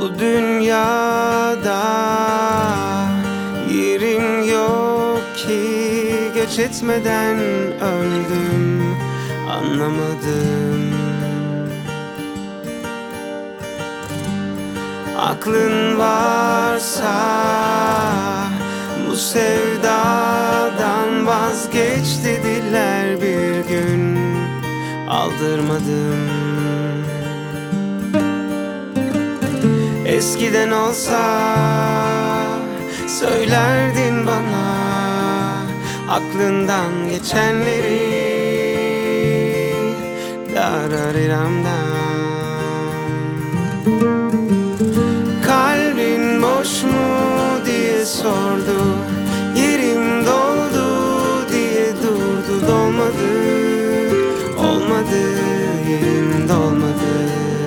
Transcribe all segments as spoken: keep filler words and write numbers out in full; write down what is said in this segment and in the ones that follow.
Bu dünyada yerim yok ki, göç etmeden öldüm, anlamadım. Aklın varsa bu sevdadan vazgeç dediler bir gün, aldırmadım. Eskiden olsa söylerdin bana aklından geçenleri, darariramdan. Kalbin boş mu diye sordu, yerim doldu diye durdu. Dolmadı, olmadı, yerim dolmadı.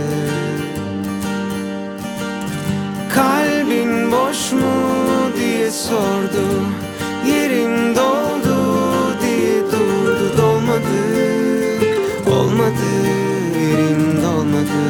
Kalbin boş mu diye sordu, yerim doldu diye durdu. Dolmadı, olmadı, yerim dolmadı.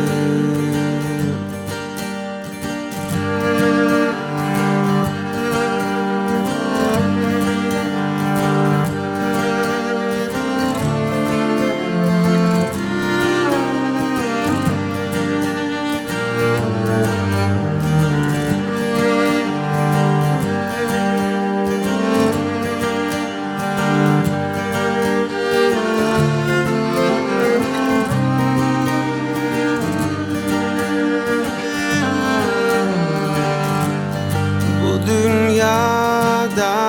Dünyada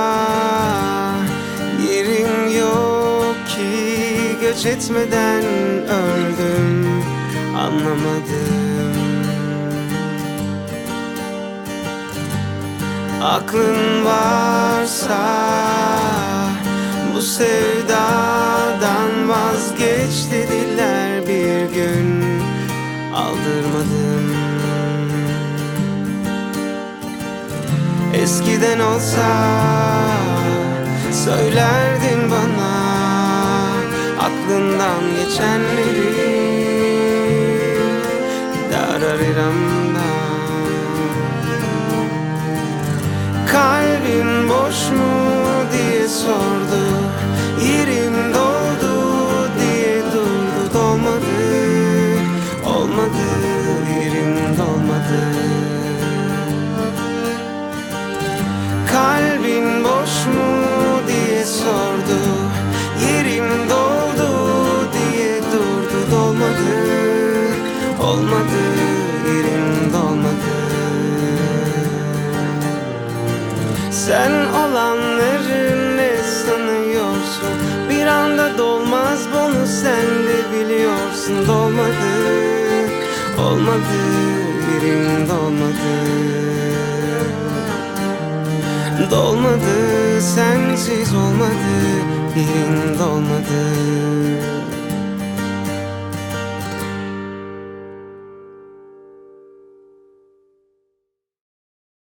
yerim yok ki, göç etmeden öldüm, anlamadım. Aklın varsa bu sevdadan vazgeç dediler bir gün, aldırmadım. Eskiden olsa söylerdin bana aklından geçenleri, darariramdan. Kalbin boş mu diye sordu, yerim doldu diye durdu. Dolmadı, olmadı, yerim dolmadı. Kalbin boş mu diye sordu, yerim doldu diye durdu. Dolmadı, olmadı, yerim dolmadı. Sen olanları ne sanıyorsun? Bir anda dolmaz, bunu sen de biliyorsun. Dolmadı, olmadı, yerim dolmadı. Dolmadı, sensiz olmadı, yerim dolmadı.